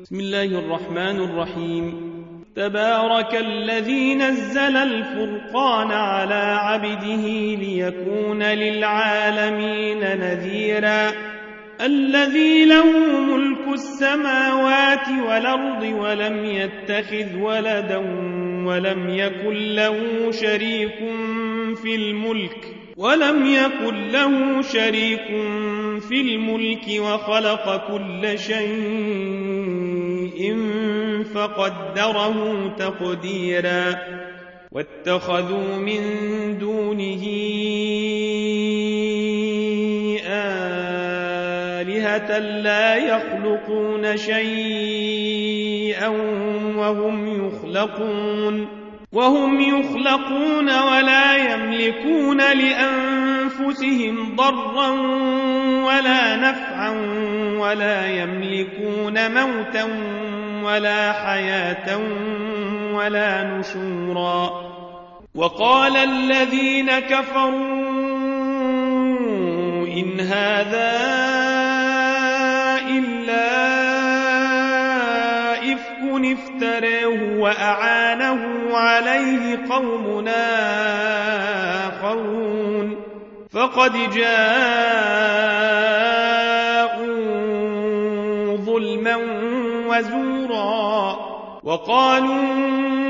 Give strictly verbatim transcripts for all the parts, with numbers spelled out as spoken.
بسم الله الرحمن الرحيم. تبارك الذي نزل الفرقان على عبده ليكون للعالمين نذيرا الذي له ملك السماوات والأرض ولم يتخذ ولدا ولم يكن له شريك في الملك ولم يكن له شريك في الملك وخلق كل شيء فقدره تقديرا واتخذوا من دونه آلهة لا يخلقون شيئا وهم يخلقون وهم يخلقون ولا يملكون لأنفسهم ضرا ولا نفعا ولا يملكون موتا ولا حياة ولا نشورا. وقال الذين كفروا إن هذا إلا إفك افتراه وأعانه عليه قوم آخرون فقد جاءوا ظلما وزورا وقالوا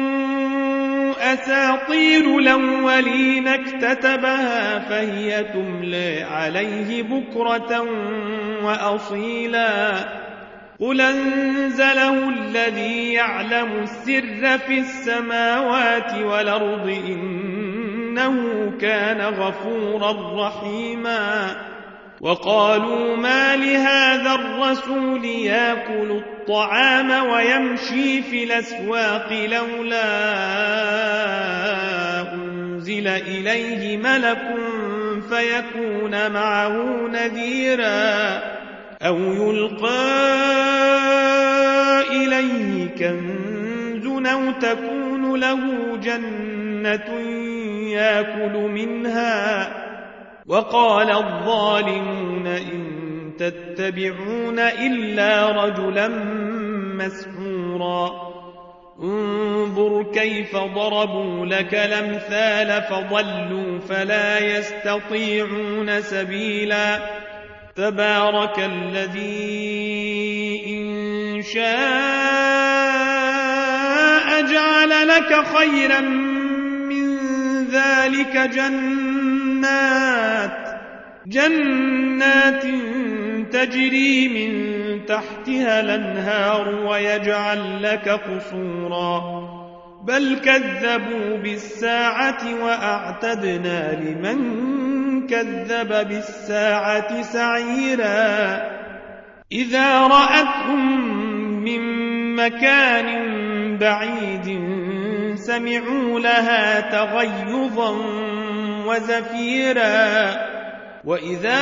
أساطير الأولين اكتتبها فهي تملى عليه بكرة وأصيلا قل أنزله الذي يعلم السر في السماوات والأرض إنه كان غفورا رحيما. وقالوا ما لهذا الرسول يأكل الطعام ويمشي في الأسواق لولا أنزل إليه ملك فيكون معه نذيرا أو يلقى إليه كنز أو تكون له جنة يأكل منها. وقال الظالمون إن تتبعون إلا رجلا مسحورا انظر كيف ضربوا لك الأمثال فضلوا فلا يستطيعون سبيلا. تبارك الذي إن شاء جعل لك خيرا من ذلك جنات جنات تجري من تحتها الأنهار ويجعل لك قصورا بل كذبوا بالساعة وأعتدنا لمن كذب بالساعة سعيرا. إذا رأتهم من مكان بعيد سمعوا لها تغيظا وزفيرا وإذا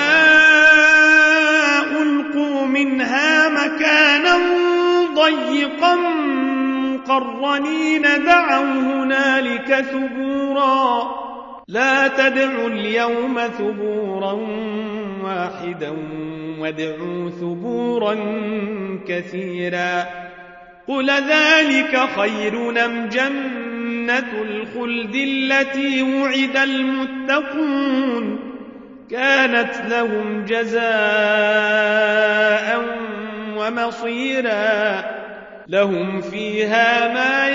ألقوا منها مكانا ضيقا مقرنين دعوا هنالك ثبورا لا تدعوا اليوم ثبورا واحدا وادعوا ثبورا كثيرا. قل ذلك خير أم جنة الخلد التي وعد المتقون كانت لهم جزاء ومصيرا لهم فيها ما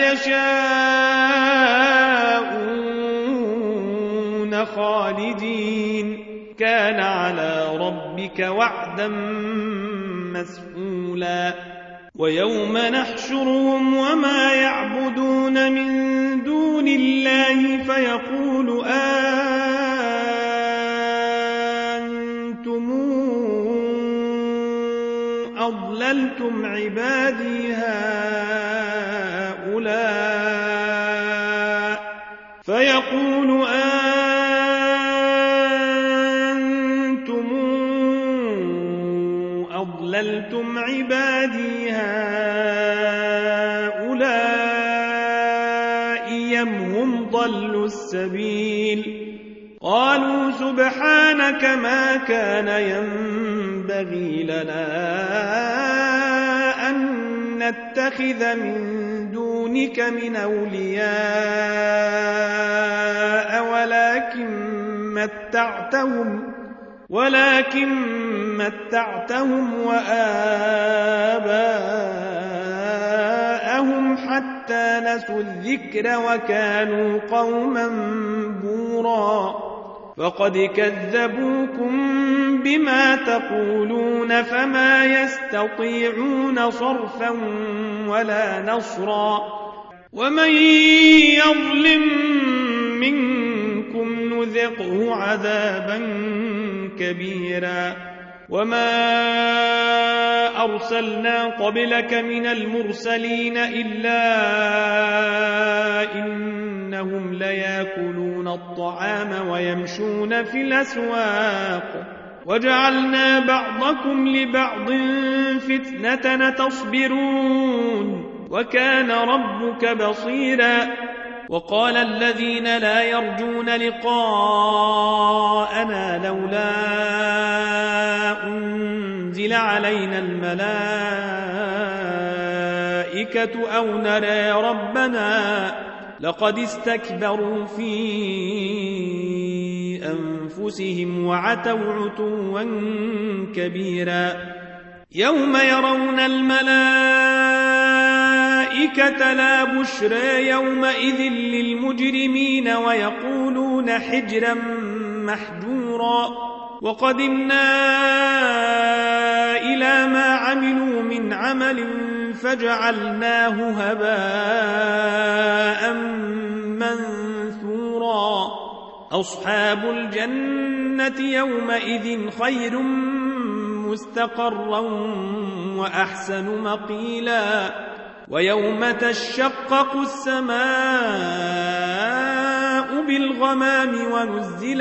يشاءون خالدين كان على ربك وعدا مسئولا. ويوم نحشرهم وما يعبدون من دون الله فيقول أنتم أضللتم عبادي هؤلاء فيقول أنتم أضللتم عبادي هؤلاء أم هم ضلوا السبيل قالوا سبحانك ما كان ينبغي لنا أن نتخذ من دونك من أولياء ولكن متعتهم ولكن متعتهم وآباءهم حتى نسوا الذكر وكانوا قوما بورا فقد كذبوكم بما تقولون فما يستطيعون صرفا ولا نصرا ومن يظلم منكم نذقه عذابا كبيرا وما أرسلنا قبلك من المرسلين إلا إنهم ليأكلون الطعام ويمشون في الأسواق وجعلنا بعضكم لبعض فتنة تصبرون وكان ربك بصيرا وقال الذين لا يرجون لقاءنا لولا أنزل علينا الملائكة أو نرى ربنا لقد استكبروا في أنفسهم وعتوا عتوا كبيرا يوم يرون الملائكة لا بشرى يومئذ للمجرمين ويقولون حجرا محجورا وقدمنا إلى ما عملوا من عمل فجعلناه هباء منثورا أصحاب الجنة يومئذ خير مستقرا وأحسن مقيلا ويوم تشقق السماء بالغمام ونزل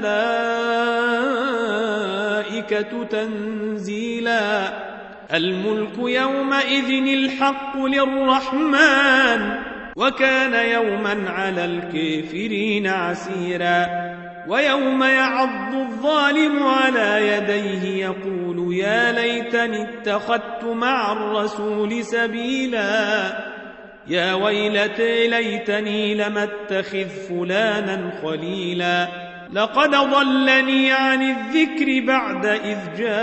الملائكة تنزيلا الملك يومئذ الحق للرحمن وكان يوما على الكافرين عسيرا ويوم يعض الظالم على يديه يقول يا ليتني اتخذت مع الرسول سبيلا يا ويلتى ليتني لم اتخذ فلانا خليلا لقد ضلني عن الذكر بعد إذ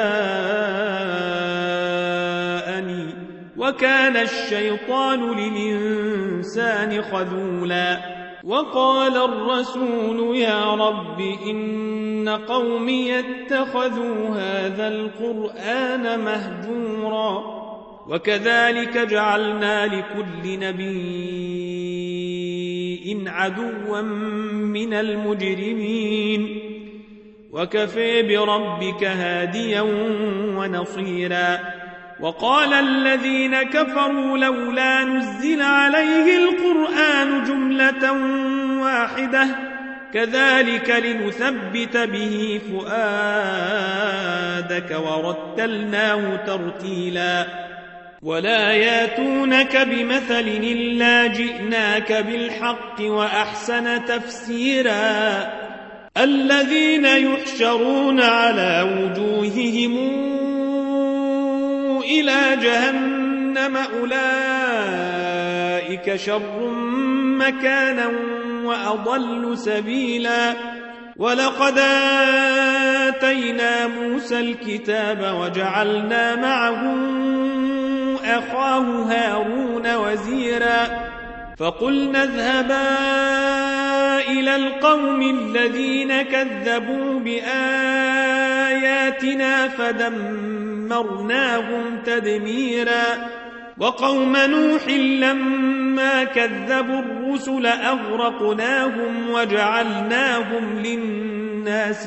جاءني وكان الشيطان للإنسان خذولا وقال الرسول يا رب إن قومي اتخذوا هذا القرآن مهجورا وكذلك جعلنا لكل نبي عدوا من المجرمين وكفى بربك هاديا ونصيرا وقال الذين كفروا لولا نزل عليه القرآن جملة واحدة كذلك لنثبت به فؤادك ورتلناه ترتيلا ولا ياتونك بمثل إلا جئناك بالحق وأحسن تفسيرا الذين يحشرون على وجوههم إلى جهنم أولئك شر مكانا وأضل سبيلا ولقد آتينا موسى الكتاب وجعلنا معه أخاه هارون وزيرا فقلنا اذهبا إلى القوم الذين كذبوا بآياتنا فدمرناهم تدميرا وقوم نوح لما كذبوا الرسل أغرقناهم وجعلناهم للناس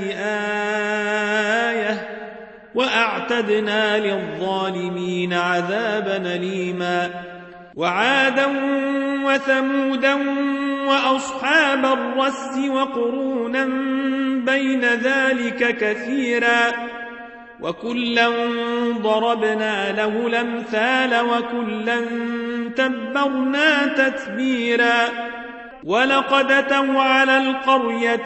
آية وأعتدنا للظالمين عذابا أليما وعادا وثمودا وأصحاب الرس وقرونا بين ذلك كثيرا وكلا ضربنا له الأمثال وكلا تبرنا تتبيرا ولقد أتوا على القرية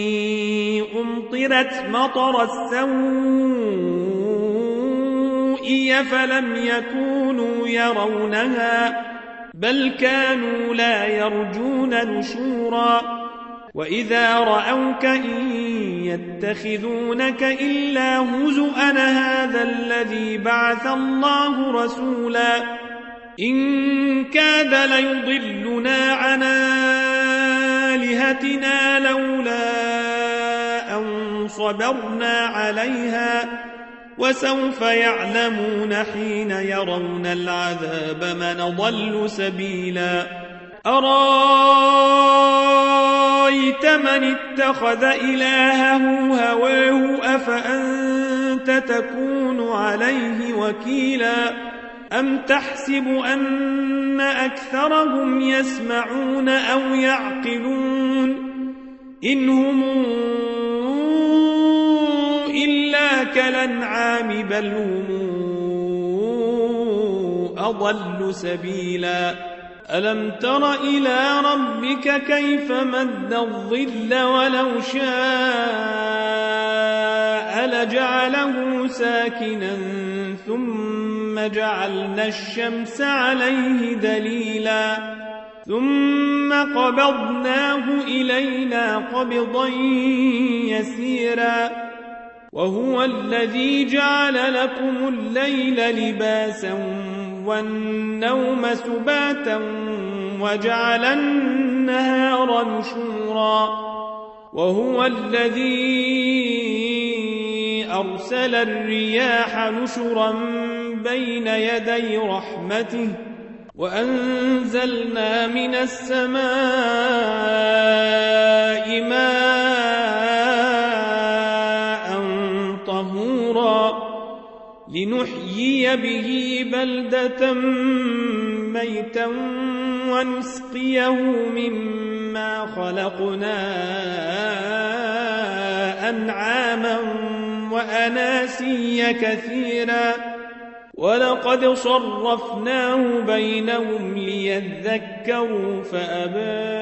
التي أمطرت مطر السوء رؤي فلم يكونوا يرونها بل كانوا لا يرجون نشورا وإذا رأوك إن يتخذونك إلا هزؤا هذا الذي بعث الله رسولا إن كاد ليضلنا عن آلهتنا لولا أن صبرنا عليها وسوف يعلمون حين يرون العذاب من ضل سبيلا أرأيت من اتخذ إلهه هواه أفأنت تكون عليه وكيلا أم تحسب أن أكثرهم يسمعون أو يعقلون إن هم إلا كالأنعام بل هم أضل سبيلا ألم تر إلى ربك كيف مد الظل ولو شاء لجعله ساكنا ثم جعلنا الشمس عليه دليلا ثم قبضناه إلينا قبضا يسيرا وهو الذي جعل لكم الليل لباسا والنوم سباتا وجعل النهار نشورا وهو الذي أرسل الرياح نشرا بين يدي رحمته وأنزلنا من السماء ماء طهورا لنحيي به بلدة ميتا ونسقيه مما خلقنا أنعاما وأناسيا كثيرا ولقد صرفناه بينهم ليذكروا فأبى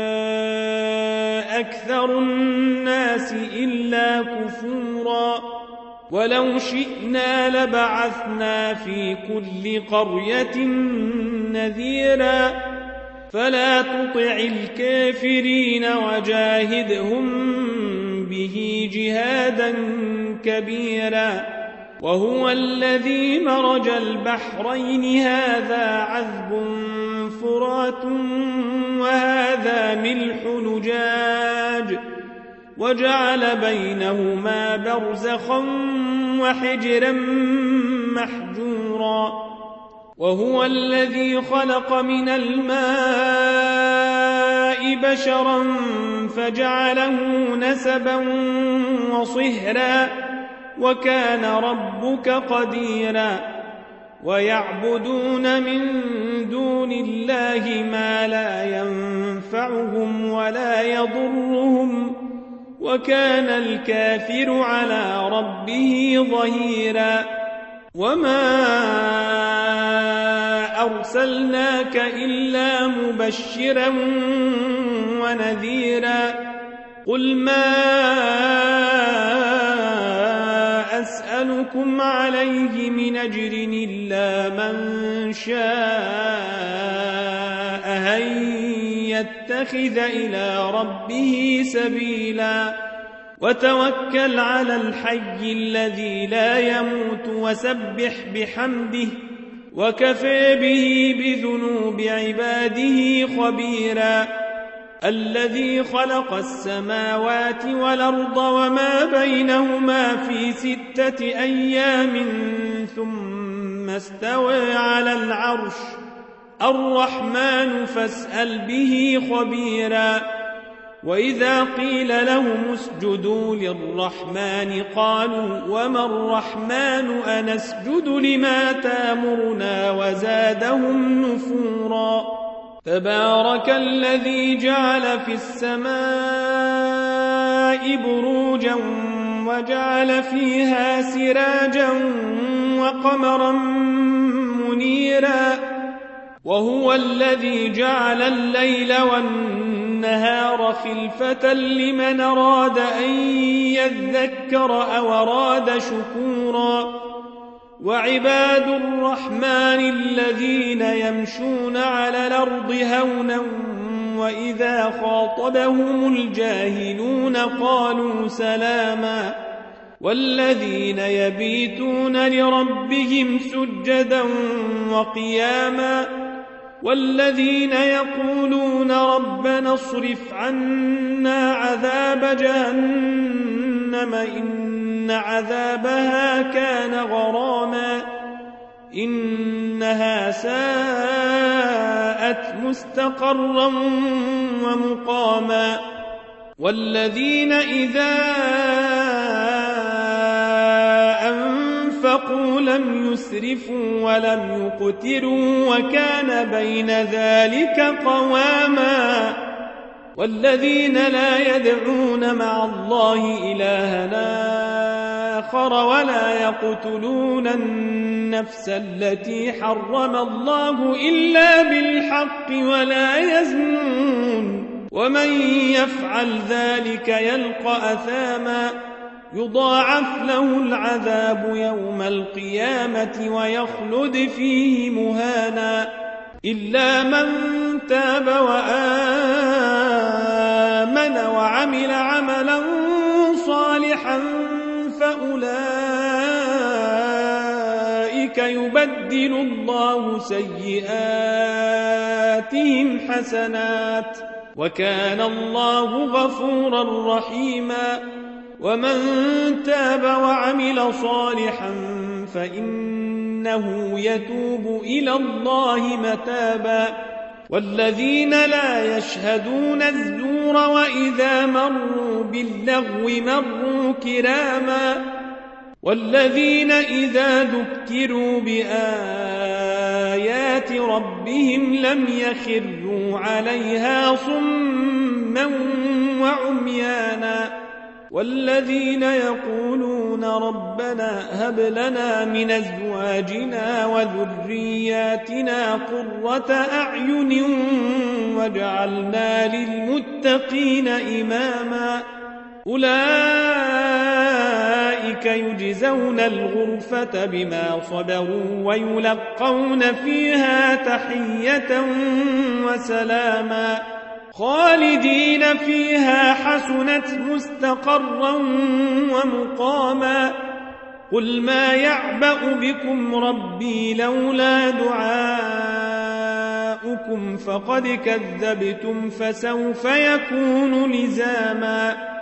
أكثر الناس إلا كفورا ولو شئنا لبعثنا في كل قرية نذيرا فلا تطع الكافرين وجاهدهم به جهادا كبيرا وهو الذي مرج البحرين هذا عذب فرات وهذا ملح نجاج وجعل بينهما برزخا وحجرا محجورا وهو الذي خلق من الماء بشرا فجعله نسبا وصهرا وكان ربك قديرا ويعبدون من دون الله ما لا ينفعهم ولا يضرهم وكان الكافر على ربه ظهيرا وما أرسلناك إلا مبشرا ونذيرا قل ما أسألكم عليه من أجر إلا من شاء أن يتخذ إلى ربه سبيلا وتوكل على الحي الذي لا يموت وسبح بحمده وكفى به بذنوب عباده خبيرا الذي خلق السماوات والأرض وما بينهما في ستة أيام ثم استوى على العرش الرحمن فاسأل به خبيرا وإذا قيل لهم اسجدوا للرحمن قالوا وما الرحمن أنسجد لما تامرنا وزادهم نفورا تبارك الذي جعل في السماء بروجا وجعل فيها سراجا وقمرا منيرا وهو الذي جعل الليل والنهار خلفة لمن أراد أن يذكر أو أراد شكورا وعباد الرحمن الذين يمشون على الأرض هونا وإذا خاطبهم الجاهلون قالوا سلاما والذين يبيتون لربهم سجدا وقياما والذين يقولون ربنا اصرف عنا عذاب جهنم إن عذابها كان غراما إنها ساءت مستقرا ومقاما والذين إذا أنفقوا لم يسرفوا ولم يقتروا وكان بين ذلك قواما والذين لا يدعون مع الله إلها آخر ولا يقتلون النفس التي حرم الله إلا بالحق ولا يزنون ومن يفعل ذلك يلقى أثاما يضاعف له العذاب يوم القيامة ويخلد فيه مهانا إلا من تاب وآمن وعمل عملا صالحا فأولئك يبدل الله سيئاتهم حسنات وكان الله غفورا رحيما ومن تاب وعمل صالحا فإنه يتوب إلى الله متابا والذين لا يشهدون الزور وإذا مروا باللغو مروا كراما والذين إذا ذكروا بآيات ربهم لم يخروا عليها صما وعميانا والذين يقولون ربنا هب لنا من أزواجنا وذرياتنا قرة أعين واجعلنا للمتقين إماما أولئك يجزون الغرفة بما صبروا ويلقون فيها تحية وسلاما خالدين فيها حسنت مستقرا ومقاما قل ما يعبأ بكم ربي لولا دعاؤكم فقد كذبتم فسوف يكون لزاما